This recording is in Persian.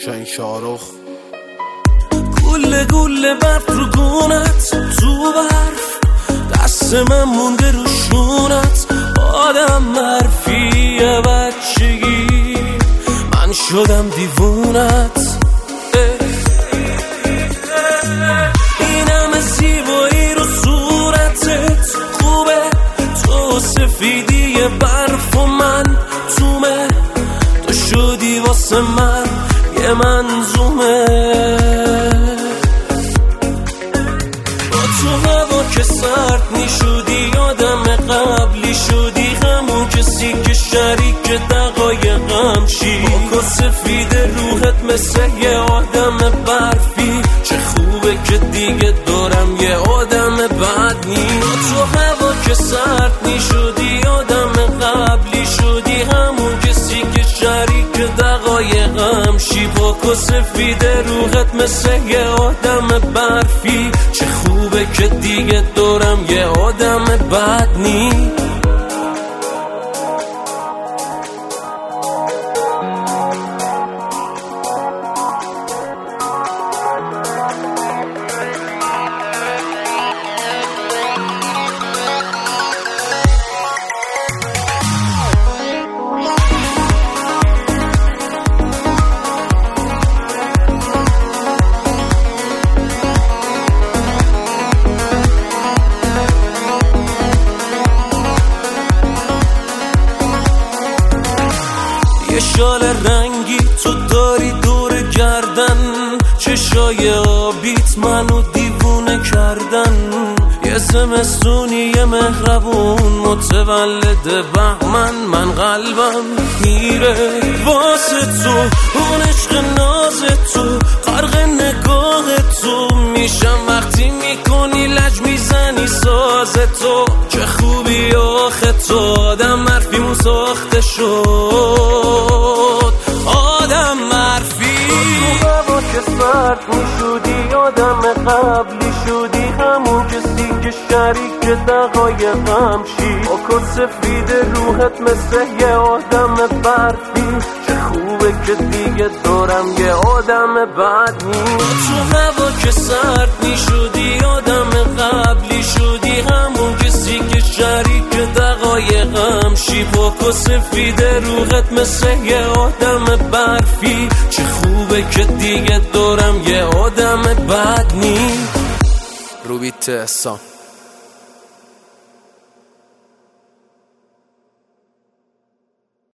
شاین شارخ. گله گله برف رو گونت، تو برف دست من مونده رو شونت. آدم حرفیه بچگی، من شدم دیوونت. این همه زیبایی رو صورتت خوبه، تو سفیدی برف و من تومه. تو شدی واسه من یه منظومه. با تو هوا که سرد میشدی، آدم قبلی شدی، همون کسی که شریک دقایقم شی. با سفید روحت مثل یه آدم برفی، چه خوبه که دیگه دارم یه آدم بد نی. با تو هوا که سرد میشدی، آدم قبلی شدی، همون کسی که شریک دقایقم شی. با سفید روحت مثل یه آدم برفی، چه خوبه که دیگه دارم یه آدم بد نی. یه شال رنگی تو داری دور گردن، چشای آبیت منو دیوونه کردن. یه زمستونی یه مهربون متولد بهمن، من قلبم میره واسه تو. اون عشق ناز تو، غرق نگاه تو میشم وقتی میکنی لج میزنی ساز تو. چه خوبی آخه تو، آدم حرفیمون ساخته شد، آدم حرفی. تو هوا که سرد میشدی، آدم قبلی شدی، همون کسی که شریک دقایقم شی. با سفید روحت مثل یه آدم برفی، چه خوبه که دیگه دارم یه آدم بد نی. تو هوا که سرد میشدی، آدم قبلی شدی، همون کسی که شریک دقایقم شی. با سفید روحت مثل یه آدم برفی، چه خوبه که دیگه دارم یه آدم بد نی. روبیت احسان.